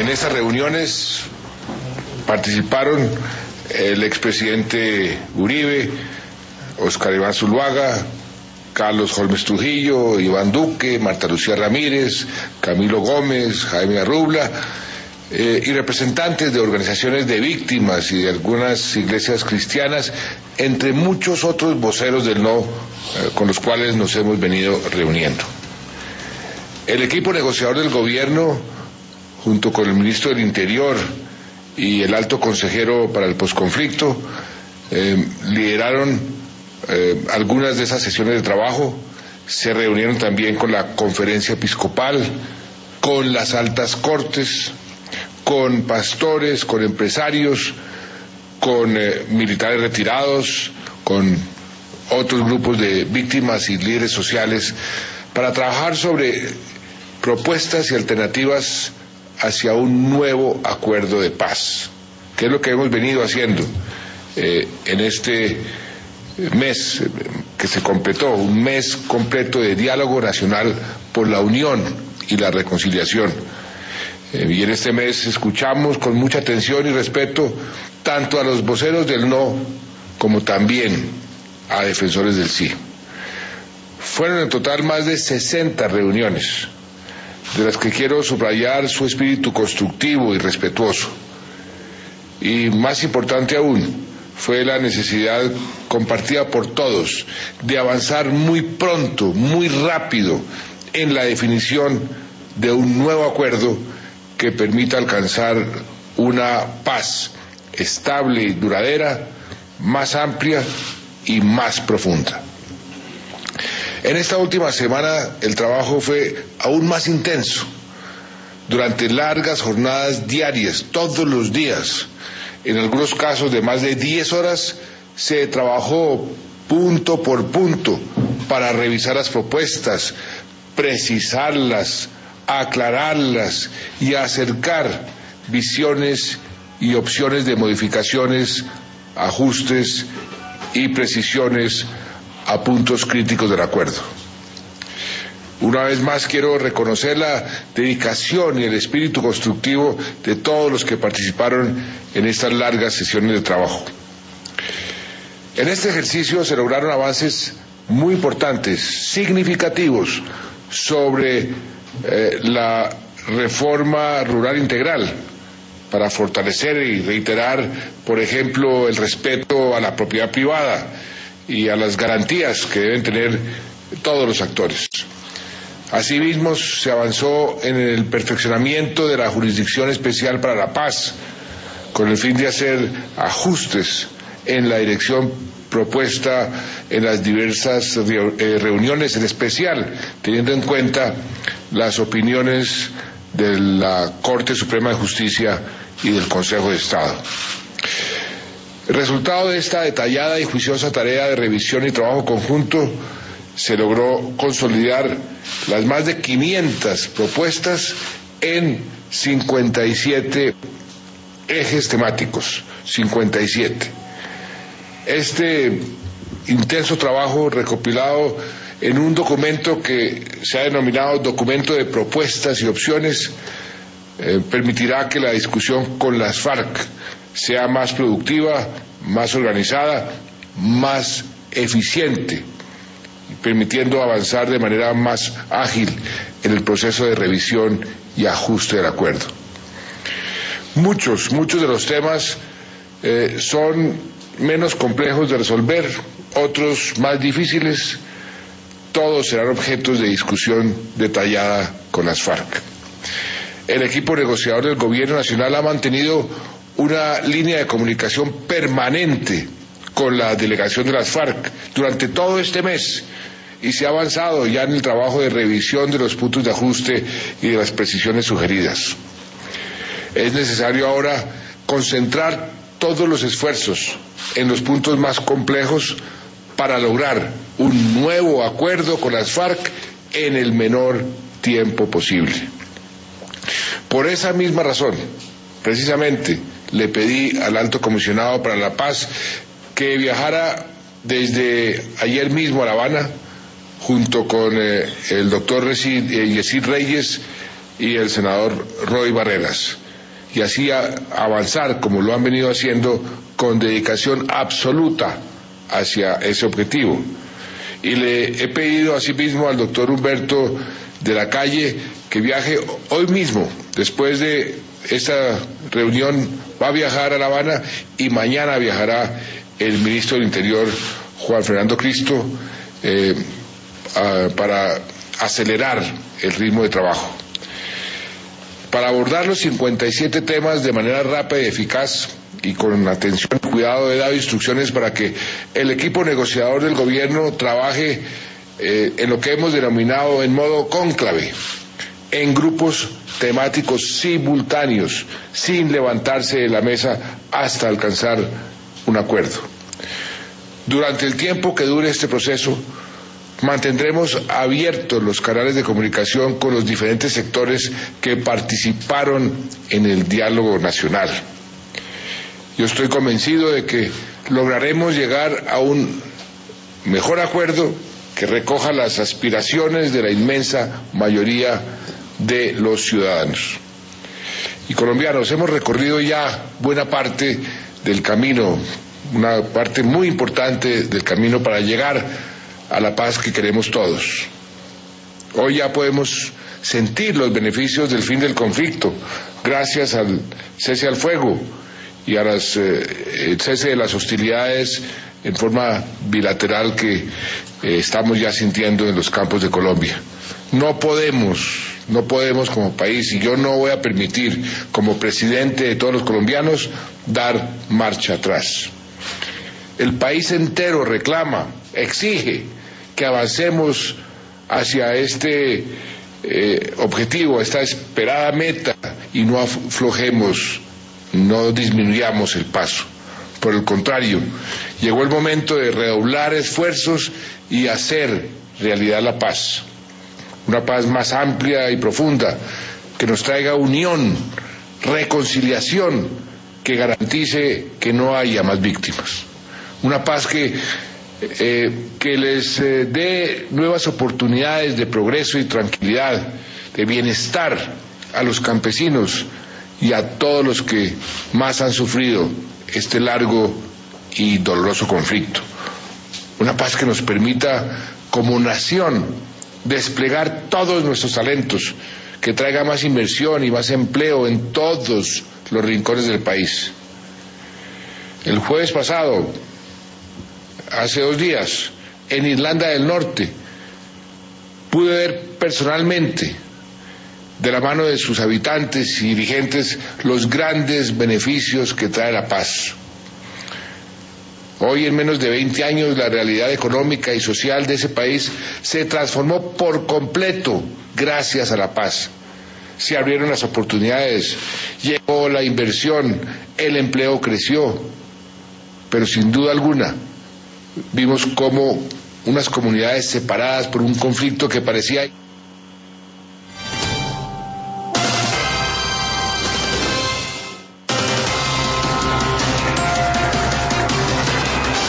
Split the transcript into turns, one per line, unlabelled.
En esas reuniones participaron el expresidente Uribe, Óscar Iván Zuluaga, Carlos Holmes Trujillo, Iván Duque, Marta Lucía Ramírez, Camilo Gómez, Jaime Arrubla, y representantes de organizaciones de víctimas y de algunas iglesias cristianas, entre muchos otros voceros del no con los cuales nos hemos venido reuniendo. El equipo negociador del gobierno, junto con el ministro del Interior y el alto consejero para el posconflicto, lideraron algunas de esas sesiones de trabajo. Se reunieron también con la conferencia episcopal, con las altas cortes, con pastores, con empresarios, con militares retirados, con otros grupos de víctimas y líderes sociales, para trabajar sobre propuestas y alternativas hacia un nuevo acuerdo de paz, que es lo que hemos venido haciendo en este mes que se completó, un mes completo de diálogo nacional por la unión y la reconciliación. Y en este mes escuchamos con mucha atención y respeto tanto a los voceros del no como también a defensores del sí. Fueron en total más de 60 reuniones, de las que quiero subrayar su espíritu constructivo y respetuoso. Y más importante aún, fue la necesidad compartida por todos de avanzar muy pronto, muy rápido, en la definición de un nuevo acuerdo que permita alcanzar una paz estable y duradera, más amplia y más profunda. En esta última semana el trabajo fue aún más intenso. Durante largas jornadas diarias, todos los días, en algunos casos de más de 10 horas, se trabajó punto por punto para revisar las propuestas, precisarlas, aclararlas y acercar visiones y opciones de modificaciones, ajustes y precisiones a puntos críticos del acuerdo. Una vez más quiero reconocer la dedicación y el espíritu constructivo de todos los que participaron en estas largas sesiones de trabajo. En este ejercicio se lograron avances muy importantes, significativos, sobre la reforma rural integral, para fortalecer y reiterar, por ejemplo, el respeto a la propiedad privada y a las garantías que deben tener todos los actores. Asimismo, se avanzó en el perfeccionamiento de la Jurisdicción Especial para la Paz, con el fin de hacer ajustes en la dirección propuesta en las diversas reuniones, en especial teniendo en cuenta las opiniones de la Corte Suprema de Justicia y del Consejo de Estado. El resultado de esta detallada y juiciosa tarea de revisión y trabajo conjunto se logró consolidar las más de 500 propuestas en 57 ejes temáticos, 57. Este intenso trabajo recopilado en un documento que se ha denominado Documento de Propuestas y Opciones permitirá que la discusión con las FARC sea más productiva, más organizada, más eficiente, permitiendo avanzar de manera más ágil en el proceso de revisión y ajuste del acuerdo. Muchos de los temas son menos complejos de resolver, otros más difíciles. Todos serán objetos de discusión detallada con las FARC. El equipo negociador del Gobierno Nacional ha mantenido una línea de comunicación permanente con la delegación de las FARC durante todo este mes y se ha avanzado ya en el trabajo de revisión de los puntos de ajuste y de las precisiones sugeridas. Es necesario ahora concentrar todos los esfuerzos en los puntos más complejos para lograr un nuevo acuerdo con las FARC en el menor tiempo posible. Por esa misma razón, precisamente, le pedí al Alto Comisionado para la Paz que viajara desde ayer mismo a La Habana, junto con el doctor Yesid Reyes y el senador Roy Barreras, y así avanzar como lo han venido haciendo con dedicación absoluta hacia ese objetivo. Y le he pedido asimismo al doctor Humberto de la Calle que viaje hoy mismo, después de esta reunión va a viajar a La Habana y mañana viajará el ministro del Interior, Juan Fernando Cristo, para acelerar el ritmo de trabajo. Para abordar los 57 temas de manera rápida y eficaz y con atención y cuidado, he dado instrucciones para que el equipo negociador del gobierno trabaje en lo que hemos denominado en modo cónclave, en grupos temáticos simultáneos, sin levantarse de la mesa hasta alcanzar un acuerdo. Durante el tiempo que dure este proceso, mantendremos abiertos los canales de comunicación con los diferentes sectores que participaron en el diálogo nacional. Yo estoy convencido de que lograremos llegar a un mejor acuerdo que recoja las aspiraciones de la inmensa mayoría de los ciudadanos. Y colombianos, hemos recorrido ya buena parte del camino, una parte muy importante del camino para llegar a la paz que queremos todos. Hoy ya podemos sentir los beneficios del fin del conflicto, gracias al cese al fuego y a el cese de las hostilidades en forma bilateral que estamos ya sintiendo en los campos de Colombia. No podemos como país, y yo no voy a permitir como presidente de todos los colombianos dar marcha atrás. El país entero reclama, exige que avancemos hacia este objetivo, esta esperada meta, y no aflojemos, no disminuyamos el paso. Por el contrario, llegó el momento de redoblar esfuerzos y hacer realidad la paz. Una paz más amplia y profunda, que nos traiga unión, reconciliación, que garantice que no haya más víctimas. Una paz que les dé nuevas oportunidades de progreso y tranquilidad, de bienestar a los campesinos y a todos los que más han sufrido este largo y doloroso conflicto. Una paz que nos permita, como nación, desplegar todos nuestros talentos, que traiga más inversión y más empleo en todos los rincones del país. El jueves pasado, hace 2 días, en Irlanda del Norte, pude ver personalmente, de la mano de sus habitantes y dirigentes, los grandes beneficios que trae la paz. Hoy, en menos de 20 años, la realidad económica y social de ese país se transformó por completo gracias a la paz. Se abrieron las oportunidades, llegó la inversión, el empleo creció, pero sin duda alguna vimos cómo unas comunidades separadas por un conflicto que parecía